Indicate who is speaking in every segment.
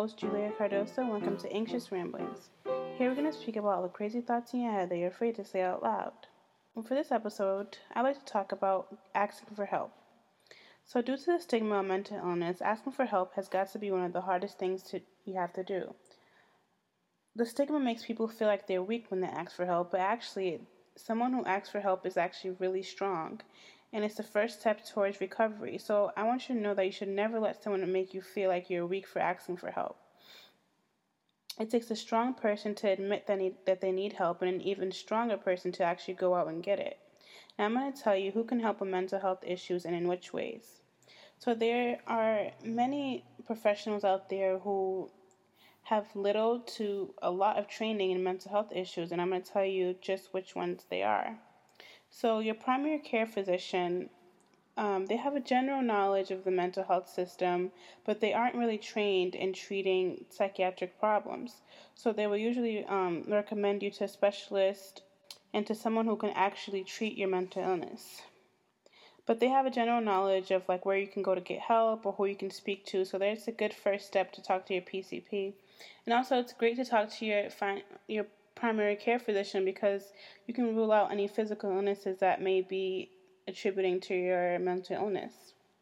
Speaker 1: host, Julia Cardoso, and welcome to Anxious Ramblings. Here we're going to speak about all the crazy thoughts in your head that you're afraid to say out loud. And for this episode, I'd like to talk about asking for help. So due to the stigma of mental illness, asking for help has got to be one of the hardest things you have to do. The stigma makes people feel like they're weak when they ask for help, but actually, someone who asks for help is actually really strong, and it's the first step towards recovery. So I want you to know that you should never let someone make you feel like you're weak for asking for help. It takes a strong person to admit that they need help, and an even stronger person to actually go out and get it. Now I'm going to tell you who can help with mental health issues and in which ways. So there are many professionals out there who have little to a lot of training in mental health issues, and I'm going to tell you just which ones they are. So your primary care physician, they have a general knowledge of the mental health system, but they aren't really trained in treating psychiatric problems. So they will usually recommend you to a specialist and to someone who can actually treat your mental illness. But they have a general knowledge of like where you can go to get help or who you can speak to. So there's a good first step to talk to your PCP. And also it's great to talk to your primary care physician because you can rule out any physical illnesses that may be attributing to your mental illness.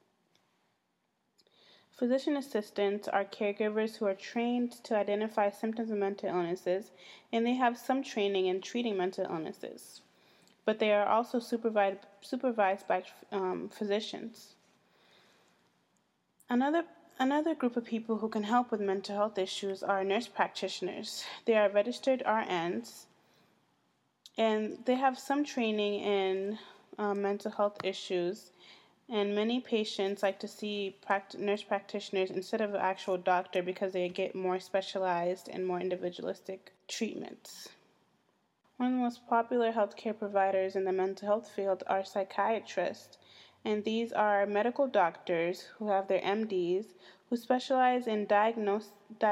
Speaker 1: Physician assistants are caregivers who are trained to identify symptoms of mental illnesses, and they have some training in treating mental illnesses. But they are also supervised by physicians. Another group of people who can help with mental health issues are nurse practitioners. They are registered RNs, and they have some training in mental health issues, and many patients like to see nurse practitioners instead of an actual doctor because they get more specialized and more individualistic treatments. One of the most popular healthcare providers in the mental health field are psychiatrists, and these are medical doctors who have their MDs who specialize in diagnosis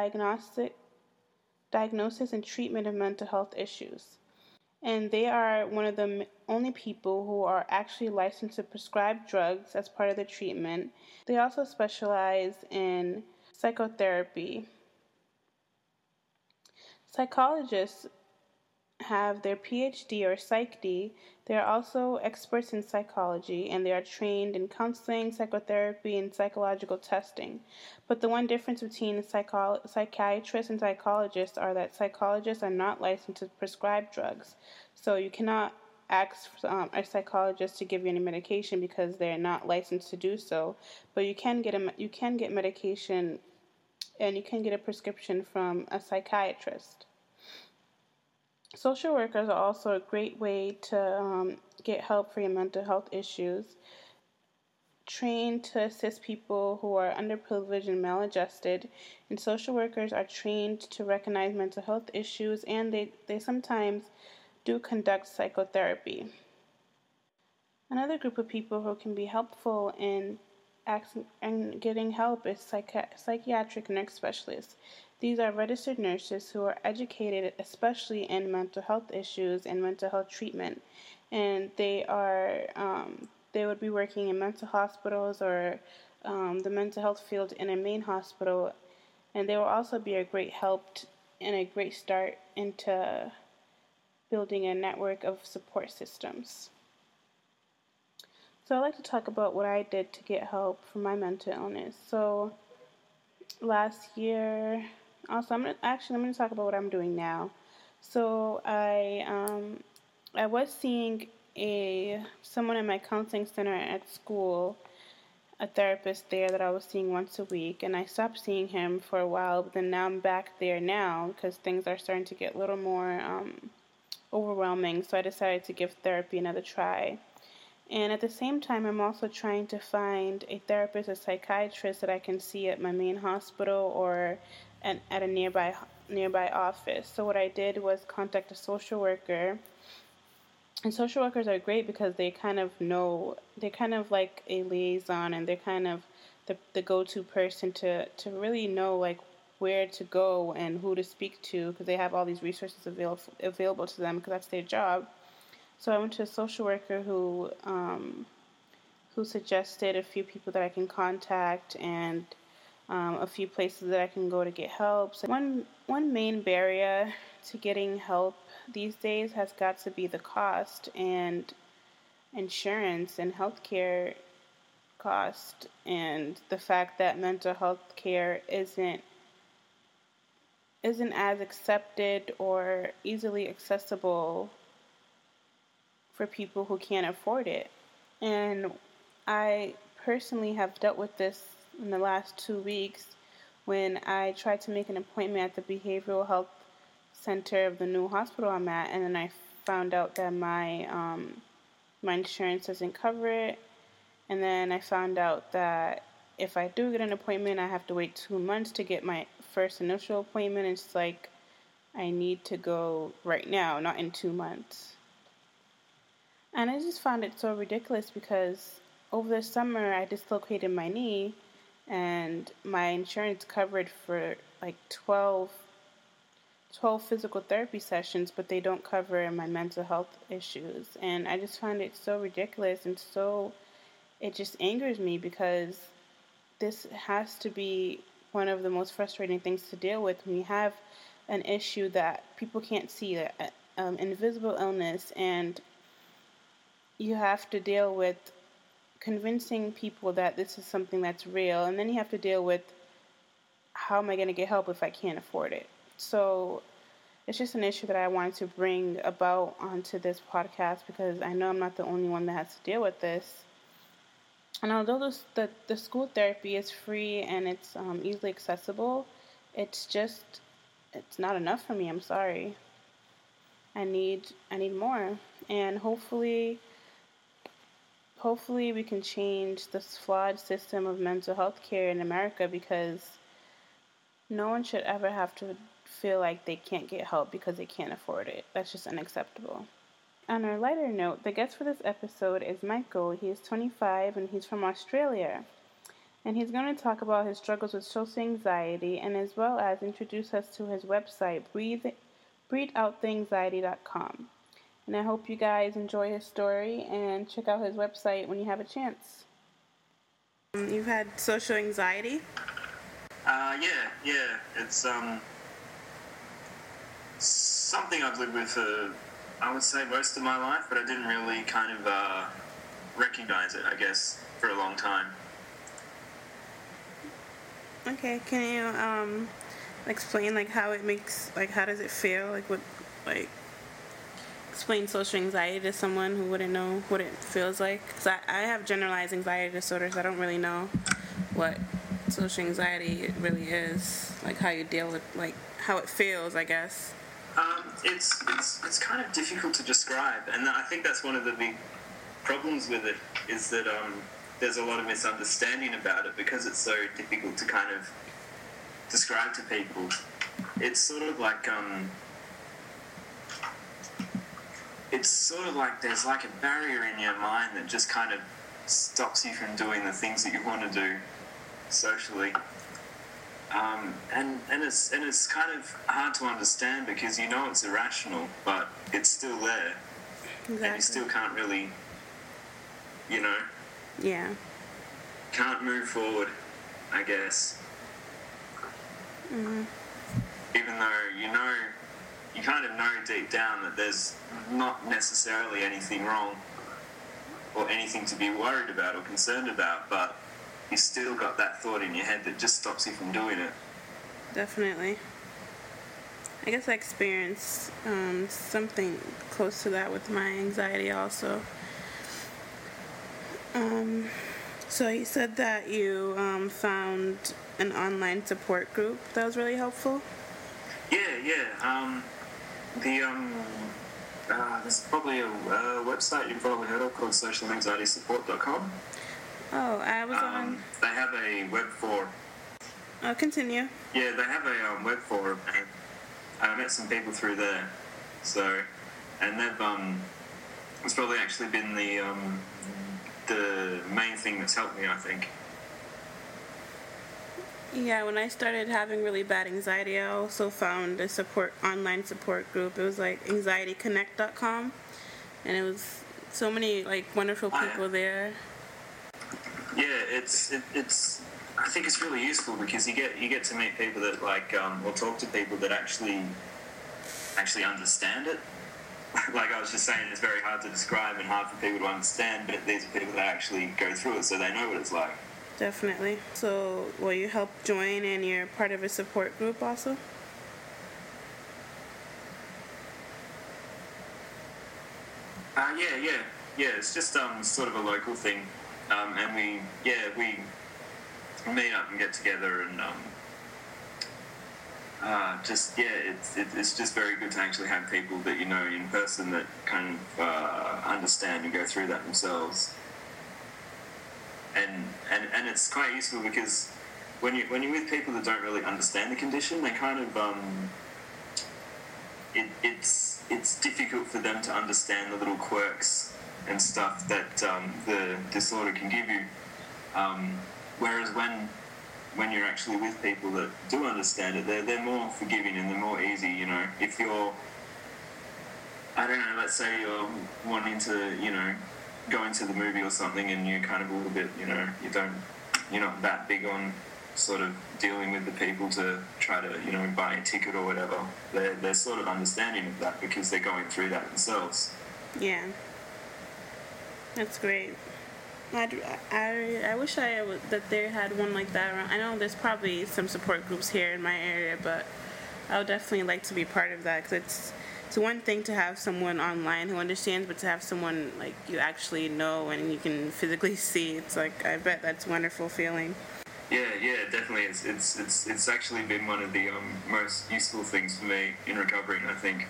Speaker 1: and treatment of mental health issues. And they are one of the only people who are actually licensed to prescribe drugs as part of the treatment. They also specialize in psychotherapy. Psychologists have their PhD or PsyD. They are also experts in psychology, and they are trained in counseling, psychotherapy, and psychological testing. But the one difference between psychiatrists and psychologists are that psychologists are not licensed to prescribe drugs. So you cannot ask a psychologist to give you any medication because they're not licensed to do so. But you can get medication, and you can get a prescription from a psychiatrist. Social workers are also a great way to get help for your mental health issues. Trained to assist people who are underprivileged and maladjusted, and social workers are trained to recognize mental health issues, and they sometimes do conduct psychotherapy. Another group of people who can be helpful in getting help is psychiatric nurse specialists. These are registered nurses who are educated especially in mental health issues and mental health treatment, and they would be working in mental hospitals or the mental health field in a main hospital, and they will also be a great help and a great start into building a network of support systems. So I'd like to talk about what I did to get help for my mental illness. So last year, also I'm going to talk about what I'm doing now. So I was seeing someone in my counseling center at school, a therapist there that I was seeing once a week, and I stopped seeing him for a while, but then now I'm back there now because things are starting to get a little more overwhelming, so I decided to give therapy another try. And at the same time, I'm also trying to find a therapist, a psychiatrist that I can see at my main hospital or at a nearby office. So what I did was contact a social worker. And social workers are great because they're kind of like a liaison, and they're kind of the go-to person to really know like where to go and who to speak to, because they have all these resources available to them because that's their job. So I went to a social worker who suggested a few people that I can contact, and a few places that I can go to get help. So one main barrier to getting help these days has got to be the cost and insurance and healthcare cost, and the fact that mental health care isn't as accepted or easily accessible for people who can't afford it. And I personally have dealt with this in the last 2 weeks when I tried to make an appointment at the behavioral health center of the new hospital I'm at, and then I found out that my insurance doesn't cover it. And then I found out that if I do get an appointment, I have to wait 2 months to get my first initial appointment. It's like I need to go right now, not in 2 months. And I just found it so ridiculous because over the summer I dislocated my knee and my insurance covered for like 12 physical therapy sessions, but they don't cover my mental health issues. And I just find it so ridiculous, and it just angers me because this has to be one of the most frustrating things to deal with when you have an issue that people can't see, an invisible illness, and you have to deal with convincing people that this is something that's real, and then you have to deal with how am I going to get help if I can't afford it. So it's just an issue that I wanted to bring about onto this podcast because I know I'm not the only one that has to deal with this. And although the school therapy is free and it's easily accessible, it's not enough for me. I'm sorry. I need more, and hopefully we can change this flawed system of mental health care in America, because no one should ever have to feel like they can't get help because they can't afford it. That's just unacceptable. On a lighter note, the guest for this episode is Michael. He is 25 and he's from Australia. And he's going to talk about his struggles with social anxiety, and as well as introduce us to his website, breatheouttheanxiety.com. And I hope you guys enjoy his story and check out his website when you have a chance. You've had social anxiety?
Speaker 2: Yeah. It's something I've lived with for, I would say, most of my life, but I didn't really kind of recognize it, I guess, for a long time.
Speaker 1: Okay, can you explain how it makes, how does it feel, explain social anxiety to someone who wouldn't know what it feels like? Because I have generalized anxiety disorder, so I don't really know what social anxiety really is, how you deal with, how it feels, I guess.
Speaker 2: It's kind of difficult to describe, and I think that's one of the big problems with it, is that there's a lot of misunderstanding about it because it's so difficult to kind of describe to people. It's sort of like there's a barrier in your mind that just kind of stops you from doing the things that you want to do socially. And it's kind of hard to understand because you know it's irrational, but it's still there.
Speaker 1: Exactly.
Speaker 2: And you still can't really,
Speaker 1: Yeah.
Speaker 2: can't move forward, I guess.
Speaker 1: Mm-hmm.
Speaker 2: Even though you kind of know deep down that there's not necessarily anything wrong or anything to be worried about or concerned about, but you still got that thought in your head that just stops you from doing it.
Speaker 1: Definitely. I guess I experienced something close to that with my anxiety also. So you said that you found an online support group that was really helpful?
Speaker 2: Yeah. There's probably a website you've probably heard of called socialanxietysupport.com.
Speaker 1: Oh, I was on...
Speaker 2: They have a web forum.
Speaker 1: Oh, continue.
Speaker 2: Yeah, they have a web forum, and I met some people through there. So, and they've it's probably actually been the main thing that's helped me, I think.
Speaker 1: Yeah, when I started having really bad anxiety, I also found a online support group. It was anxietyconnect.com, and it was so many wonderful people there.
Speaker 2: Yeah, it's I think it's really useful because you get to meet people that or talk to people that actually understand it. Like I was just saying, it's very hard to describe and hard for people to understand, but these are people that actually go through it, so they know what it's like.
Speaker 1: Definitely. So, will you help join and you're part of a support group also?
Speaker 2: Yeah. It's just sort of a local thing, and we meet up and get together, and it's just very good to actually have people that you know in person that kind of understand and go through that themselves. And it's quite useful because when you're with people that don't really understand the condition, they kind of it's difficult for them to understand the little quirks and stuff that the disorder can give you. Whereas when you're actually with people that do understand it, they're more forgiving and they're more easy. You know, if you're, I don't know, let's say you're wanting to, go into the movie or something, and you're kind of a little bit, you're not that big on sort of dealing with the people to try to, buy a ticket or whatever. They're sort of understanding of that because they're going through that themselves.
Speaker 1: Yeah. That's great. I wish that they had one like that around. I know there's probably some support groups here in my area, but I would definitely like to be part of that because it's one thing to have someone online who understands, but to have someone like you actually know and you can physically see, it's like I bet that's a wonderful feeling.
Speaker 2: Yeah, definitely. It's actually been one of the most useful things for me in recovering, I think.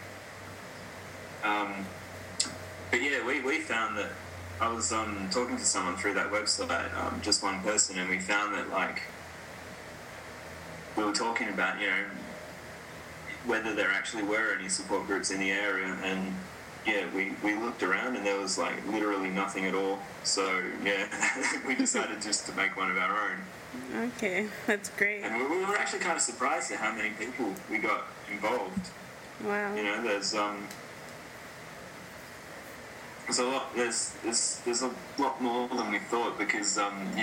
Speaker 2: But yeah, we found that I was talking to someone through that website, just one person, and we found that we were talking about whether there actually were any support groups in the area, and we looked around and there was literally nothing at all. So we decided just to make one of our own.
Speaker 1: Okay, that's great.
Speaker 2: And we were actually kind of surprised at how many people we got involved.
Speaker 1: Wow.
Speaker 2: There's a lot. There's a lot more than we thought because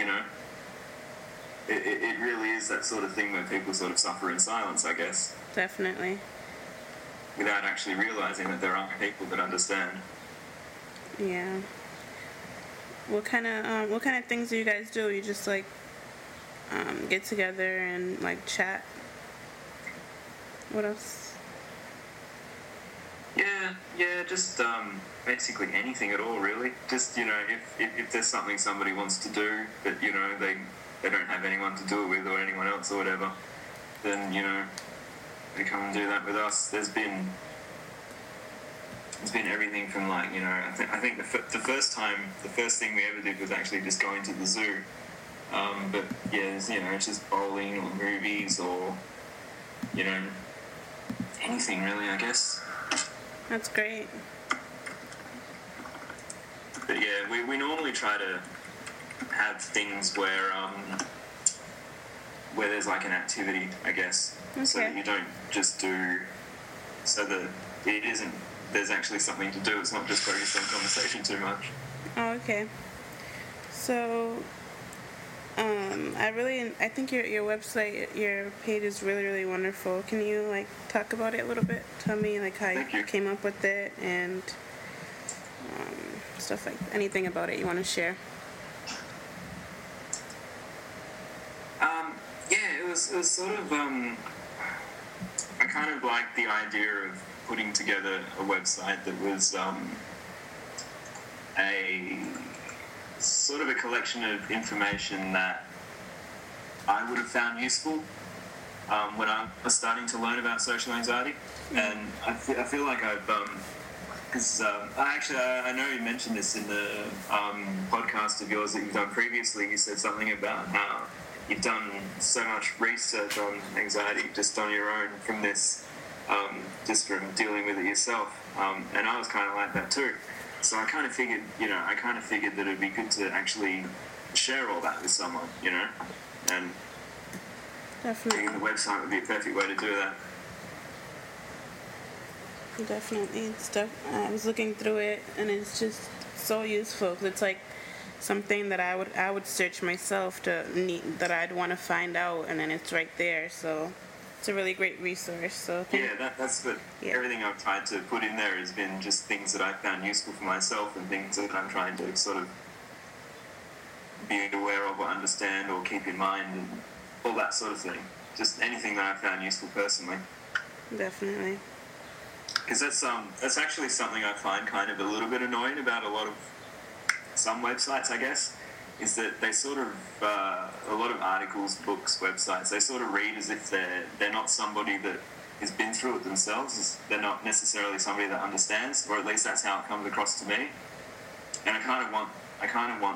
Speaker 2: it really is that sort of thing where people sort of suffer in silence, I guess.
Speaker 1: Definitely.
Speaker 2: Without actually realizing that there aren't people that understand.
Speaker 1: Yeah. What kind of things do you guys do? You just get together and chat? What else?
Speaker 2: Yeah, just basically anything at all, really. Just if there's something somebody wants to do that they don't have anyone to do it with or anyone else or whatever, then they come and do that with us. There's been everything from I think the first thing we ever did was actually just going to the zoo. But it's just bowling or movies or anything really, I guess.
Speaker 1: That's great.
Speaker 2: But yeah, we normally try to have things where there's an activity, I guess.
Speaker 1: Okay.
Speaker 2: So that you don't just do, so that it isn't, there's actually something to do. It's not just focused on conversation too much.
Speaker 1: Oh, okay. So, I think your website, your page is really, really wonderful. Can you talk about it a little bit? Tell me how you came up with it and stuff anything about it you want to share. It was sort of I kind of liked the idea of putting together a website that was a sort of a collection of information that I would have found useful when I was starting to learn about social anxiety. And I feel like I've because I know you mentioned this in the podcast of yours that you've done previously. You said something about how you've done so much research on anxiety just on your own from this, just from dealing with it yourself. And I was kind of like that too. So I kind of figured, that it'd be good to actually share all that with someone, and definitely
Speaker 2: the website would be a perfect way to do that.
Speaker 1: Definitely. I was looking through it, and it's just so useful. It's something that I would search myself that I'd want to find out, and then it's right there. So it's a really great resource. So
Speaker 2: that's what everything I've tried to put in there has been just things that I found useful for myself and things that I'm trying to sort of be aware of or understand or keep in mind and all that sort of thing. Just anything that I found useful personally.
Speaker 1: Definitely.
Speaker 2: Because that's actually something I find kind of a little bit annoying about a lot of some websites, I guess, is that they sort of a lot of articles, books, websites, they sort of read as if they're not somebody that has been through it themselves. They're not necessarily somebody that understands, or at least that's how it comes across to me. And I kind of want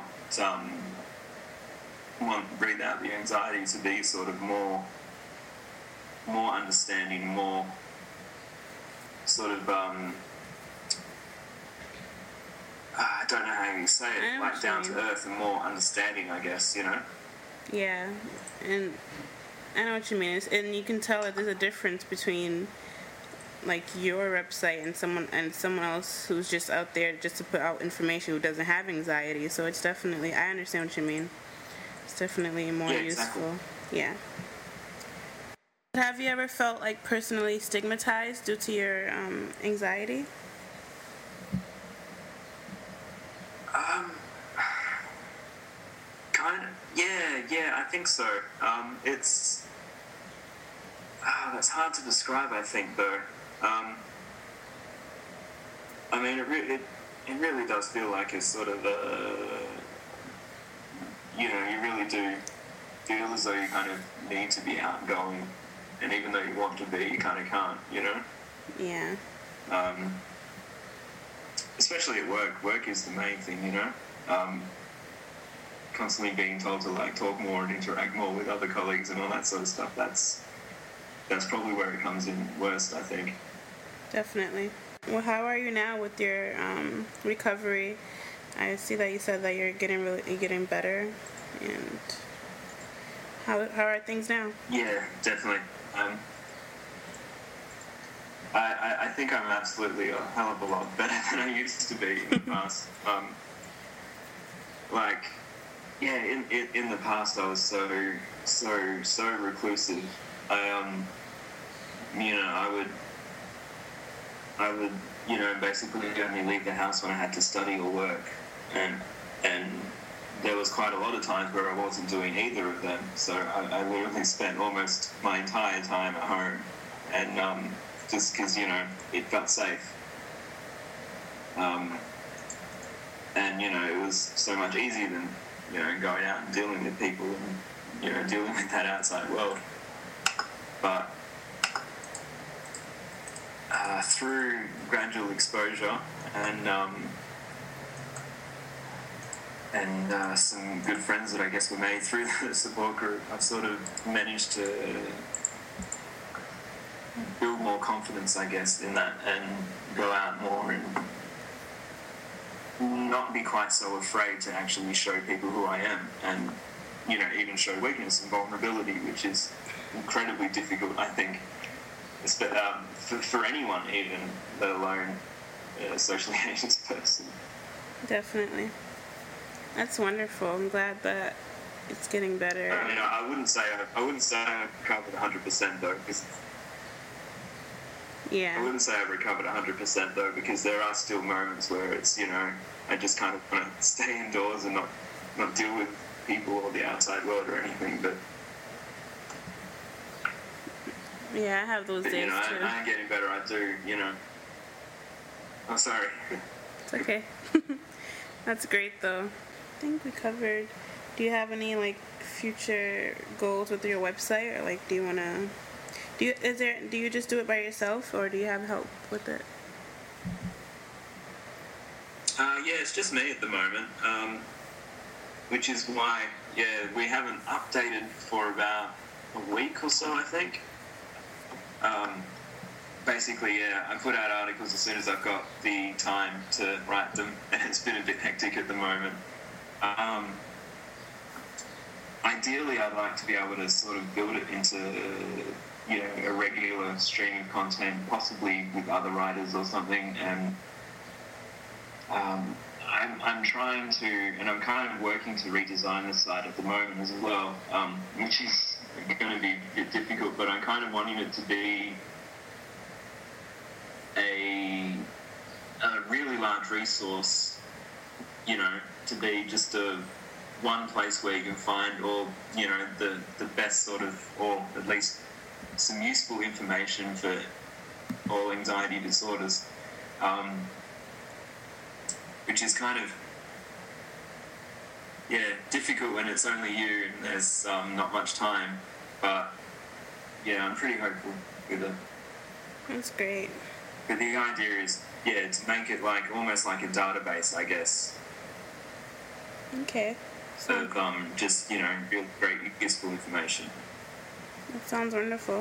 Speaker 2: Breathe Out the Anxiety to be sort of more understanding, more sort of I don't know how you say it, like down to earth and more understanding, I guess, you know?
Speaker 1: Yeah, and I know what you mean. And you can tell that there's a difference between like your website and someone else who's just out there just to put out information who doesn't have anxiety. So it's definitely, I understand what you mean. It's definitely more useful. Yeah. Have you ever felt like personally stigmatized due to your anxiety?
Speaker 2: Kind of. Yeah, I think so. It's that's hard to describe, I think, though. I mean, it really does feel like it's sort of you really do feel as though you kind of need to be outgoing, and even though you want to be, you kind of can't, you know?
Speaker 1: Yeah.
Speaker 2: Especially at work. Work is the main thing, you know? Constantly being told to, like, talk more and interact more with other colleagues and all that sort of stuff, that's probably where it comes in worst, I think.
Speaker 1: Definitely. Well, how are you now with your recovery? I see that you said that you're getting better, and how are things now?
Speaker 2: Yeah, definitely. I think I'm absolutely a hell of a lot better than I used to be in the past. In the past I was so reclusive. I would basically only leave the house when I had to study or work, and there was quite a lot of times where I wasn't doing either of them. So I literally spent almost my entire time at home, and just because it felt safe, and it was so much easier than going out and dealing with people and dealing with that outside world. But through gradual exposure and some good friends that I guess were made through the support group, I've sort of managed to build more confidence, I guess, in that, and go out more and not be quite so afraid to actually show people who I am, and even show weakness and vulnerability, which is incredibly difficult, I think, for anyone, even, let alone a socially anxious person.
Speaker 1: Definitely. That's wonderful. I'm glad that it's getting better.
Speaker 2: I wouldn't say I've recovered 100% though, because I wouldn't say I've recovered 100% though, because there are still moments where it's I just kind of want to stay indoors and not deal with people or the outside world or anything. But
Speaker 1: yeah, I have those days too.
Speaker 2: I am getting better. I do. I'm sorry.
Speaker 1: It's okay. That's great though. I think we covered. Do you have any future goals with your website, or do you wanna? Do you just do it by yourself, or do you have help with it?
Speaker 2: Yeah, it's just me at the moment, which is why we haven't updated for about a week or so, I think. Basically, I put out articles as soon as I've got the time to write them, and it's been a bit hectic at the moment. Ideally, I'd like to be able to sort of build it into a regular stream of content, possibly with other writers or something, and I'm trying to, and I'm kind of working to redesign the site at the moment as well, which is going to be a bit difficult, but I'm kind of wanting it to be a really large resource, to be just one place where you can find all, the best sort of, or at least some useful information for all anxiety disorders, which is kind of, difficult when it's only you and there's not much time, but I'm pretty hopeful with it.
Speaker 1: That's great.
Speaker 2: But the idea is, to make it almost like a database, I guess.
Speaker 1: Okay.
Speaker 2: Of just, real great useful information.
Speaker 1: That sounds wonderful.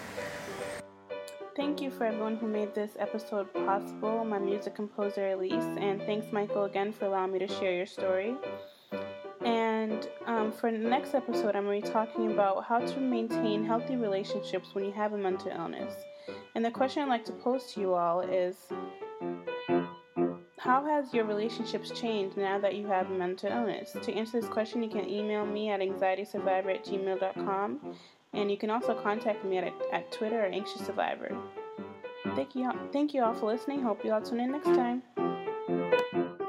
Speaker 1: Thank you for everyone who made this episode possible, my music composer Elise, and thanks Michael again for allowing me to share your story. And for the next episode, I'm going to be talking about how to maintain healthy relationships when you have a mental illness. And the question I'd like to pose to you all is, how has your relationships changed now that you have a mental illness? To answer this question, you can email me at anxietysurvivor@gmail.com, and you can also contact me at Twitter or Anxious Survivor. Thank you all for listening. Hope you all tune in next time.